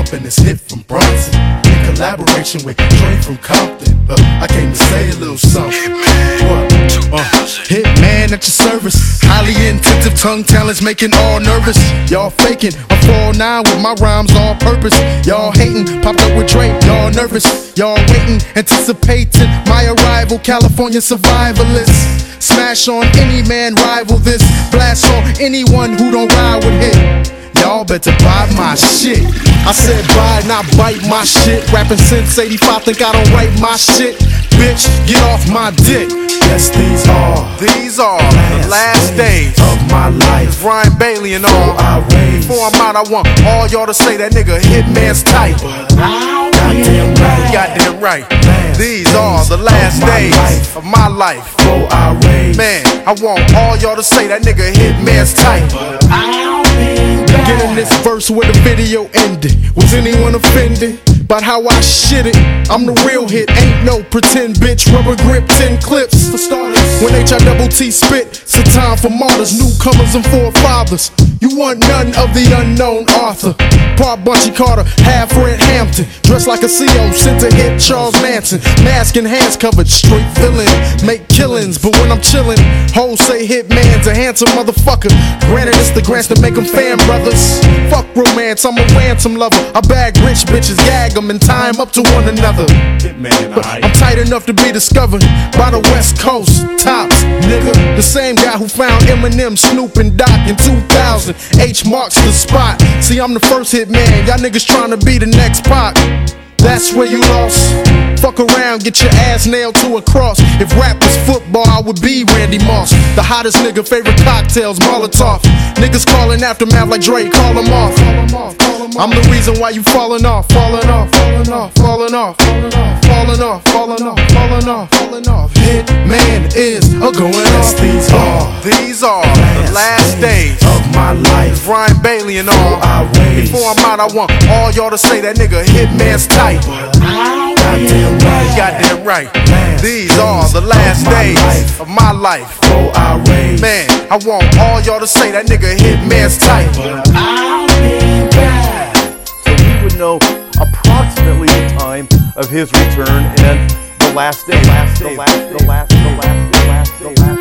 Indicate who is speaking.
Speaker 1: bumping this hit from Bronson in collaboration with Dre from Compton. I came to say a little something. What? Hitman at your service. Highly intensive tongue talents making all nervous. Y'all faking, I'm 4'9" with my rhymes all purpose. Y'all hating, popped up with Dre, y'all nervous. Y'all waiting, anticipating my arrival. California survivalists. Smash on any man, rival this. Blast on anyone who don't ride with hit. Y'all better buy my shit. I said buy, not bite my shit. Rapping since 85, think I don't write my shit. Bitch, get off my dick. Yes, these are the last days of my life. Ryan Bailey and all. Before I'm out, I want all y'all to say that nigga Hitman's tight. Goddamn right. These are the last days of my life. Man, I want all y'all to say that nigga Hitman's tight. Getting this verse where the video ended. Was anyone offended about how I shit it? I'm the real hit, ain't no pretend bitch. Rubber grip, 10 clips for starters. When HITT spit, it's a time for martyrs, newcomers and forefathers. You want none of the unknown author. Part Bunchy Carter, half Fred Hampton. Dressed like a CO, sent to hit Charles Manson. Mask and hands covered, straight villain. Make killings, but when I'm chillin', hoes say Hitman's a handsome motherfucker. Granted, it's the grants that make them fan brothers. Fuck romance, I'm a ransom lover. I bag rich bitches, gag them and tie them up to one another. I'm tight enough to be discovered by the West Coast tops, nigga. The same guy who found Eminem, Snoop, and Doc in 2000. H marks the spot. See, I'm the first hit man. Y'all niggas trying to be the next Pac. That's where you lost. Fuck around, get your ass nailed to a cross. If rap was football, I would be Randy Moss. The hottest nigga, favorite cocktails, Molotov. Niggas calling Aftermath like Dre, call them off. I'm the reason why you falling off. Hitman is a going off. These are the last days of my life. Ryan Bailey and all. Before I'm out, I want all y'all to say that nigga Hitman's tight. Goddamn right. These are the last days of my life. Man, I want all y'all to say that nigga Hitman's tight.
Speaker 2: So we would know approximately the time of his return and the last day.